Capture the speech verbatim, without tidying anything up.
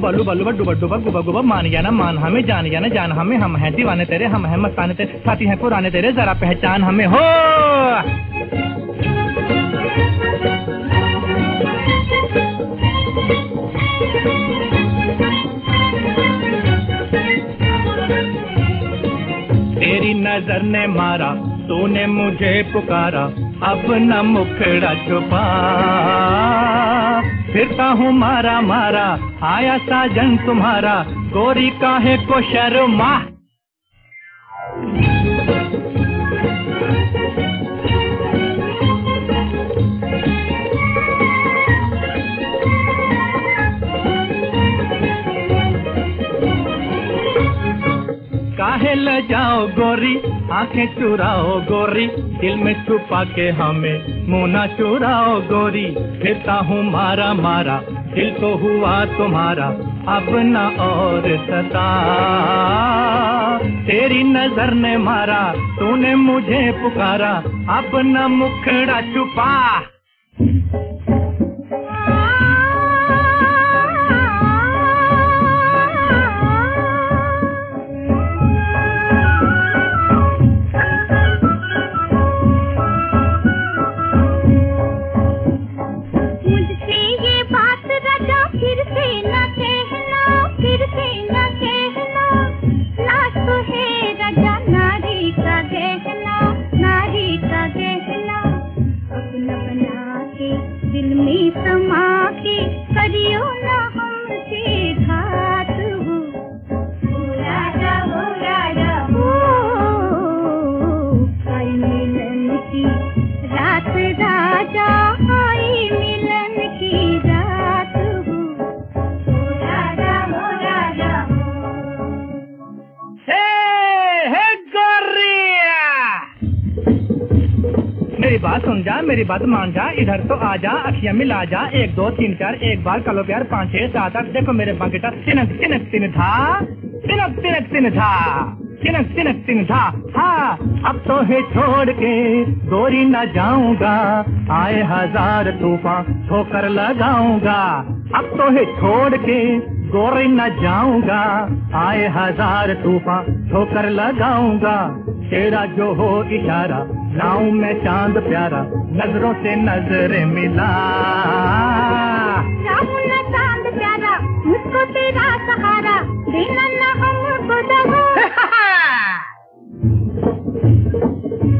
बल्लू बल्लू बड्डू बड्डू गुबा गुबा मान गया ना मान हमें जान गया ना जान हमें हम हैं दीवाने तेरे हम हैं मस्ताने तेरे साथी हैं पुराने तेरे जरा पहचान हमें हो। तेरी नजर ने मारा तूने मुझे पुकारा अब न मुखड़ा छुपा फिरता हूँ मारा मारा आया साजन तुम्हारा गोरी काहे को शर्मा। काहे ल जाओ गोरी आंखें चुराओ गोरी दिल में छुपा के हमें मुँह न चुराओ गोरी फिरता हूँ मारा मारा दिल तो हुआ तुम्हारा अब न और सता तेरी नजर ने मारा तूने मुझे पुकारा अब न मुखड़ा छुपा। मेरी बात सुन जा मेरी बात मान जा इधर तो आ जा अखियां मिला जा एक दो तीन चार एक बार कलो प्यार पाँच छह सात आठ देखो मेरे बांकेटा तिनक तिनक तिन था तिनक तिनक तिन था तिनक तिनक तिन था। हाँ अब तो है छोड़ के गोरी न जाऊंगा आए हजार तूफान ठोकर लगाऊंगा अब तो है छोड़ के गोरी न जाऊंगा आए हजार तूफान ठोकर लगाऊंगा तेरा जो हो इशारा लाऊं मैं चांद प्यारा नजरों से नजरें मिला लाऊं ना चांद प्यारा मुझको तेरा सहारा देना ना हमको दगा।